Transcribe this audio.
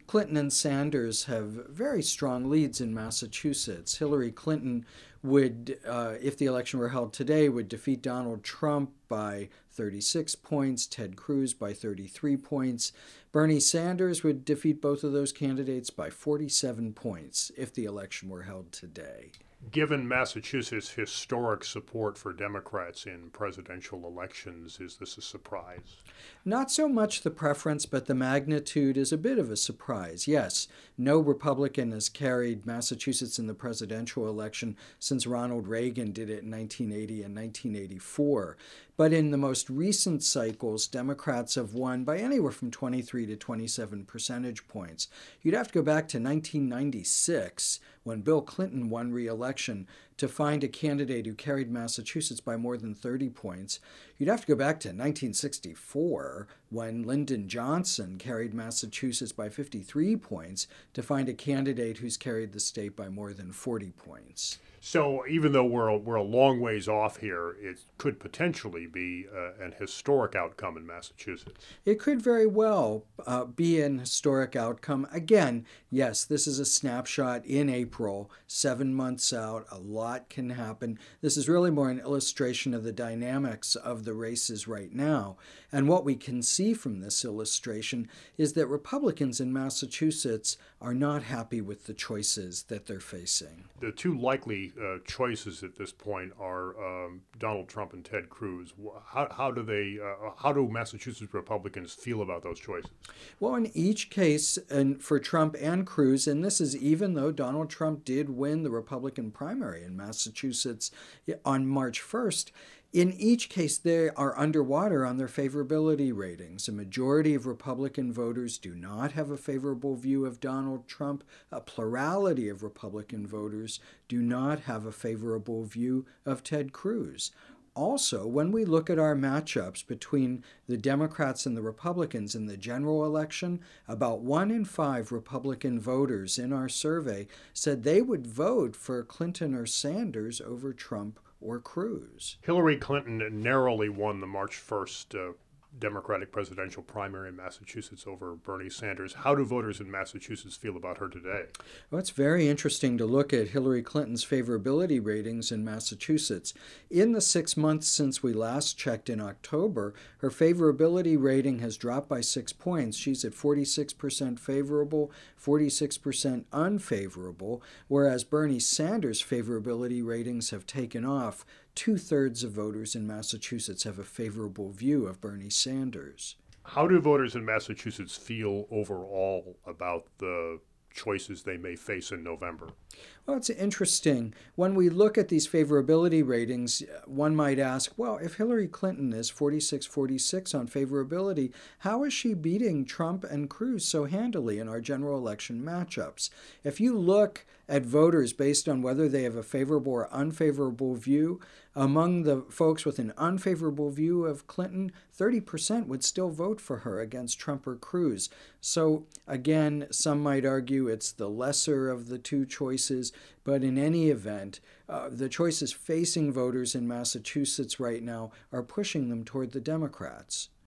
Clinton and Sanders have very strong leads in Massachusetts. Hillary Clinton would, if the election were held today, would defeat Donald Trump by 36 points, Ted Cruz by 33 points. Bernie Sanders would defeat both of those candidates by 47 points if the election were held today. Given Massachusetts' historic support for Democrats in presidential elections, is this a surprise? Not so much the preference, but the magnitude is a bit of a surprise. Yes, no Republican has carried Massachusetts in the presidential election since Ronald Reagan did it in 1980 and 1984. But in the most recent cycles, Democrats have won by anywhere from 23 to 27 percentage points. You'd have to go back to 1996, when Bill Clinton won re-election, to find a candidate who carried Massachusetts by more than 30 points. You'd have to go back to 1964, when Lyndon Johnson carried Massachusetts by 53 points, to find a candidate who's carried the state by more than 40 points. So even though we're a long ways off here, it could potentially be an historic outcome in Massachusetts. It could very well be an historic outcome. Again, yes, this is a snapshot in April, 7 months out. A lot can happen. This is really more an illustration of the dynamics of the races right now. And what we can see from this illustration is that Republicans in Massachusetts are not happy with the choices that they're facing. The two likely choices at this point are Donald Trump and Ted Cruz. How do Massachusetts Republicans feel about those choices? Well, in each case, and for Trump and Cruz, and this is even though Donald Trump did win the Republican primary in Massachusetts on March 1st, in each case, they are underwater on their favorability ratings. A majority of Republican voters do not have a favorable view of Donald Trump. A plurality of Republican voters do not have a favorable view of Ted Cruz. Also, when we look at our matchups between the Democrats and the Republicans in the general election, about 1 in 5 Republican voters in our survey said they would vote for Clinton or Sanders over Trump or Cruz. Hillary Clinton narrowly won the March 1st Democratic presidential primary in Massachusetts over Bernie Sanders. How do voters in Massachusetts feel about her today? Well, it's very interesting to look at Hillary Clinton's favorability ratings in Massachusetts. In the 6 months since we last checked in October, her favorability rating has dropped by 6 points. She's at 46% favorable, 46% unfavorable, whereas Bernie Sanders' favorability ratings have taken off. 2/3 of voters in Massachusetts have a favorable view of Bernie Sanders. How do voters in Massachusetts feel overall about the choices they may face in November? Well, it's interesting. When we look at these favorability ratings, one might ask, well, if Hillary Clinton is 46-46 on favorability, how is she beating Trump and Cruz so handily in our general election matchups? If you look at voters based on whether they have a favorable or unfavorable view, among the folks with an unfavorable view of Clinton, 30% would still vote for her against Trump or Cruz. So again, some might argue it's the lesser of the two choices, but in any event, the choices facing voters in Massachusetts right now are pushing them toward the Democrats.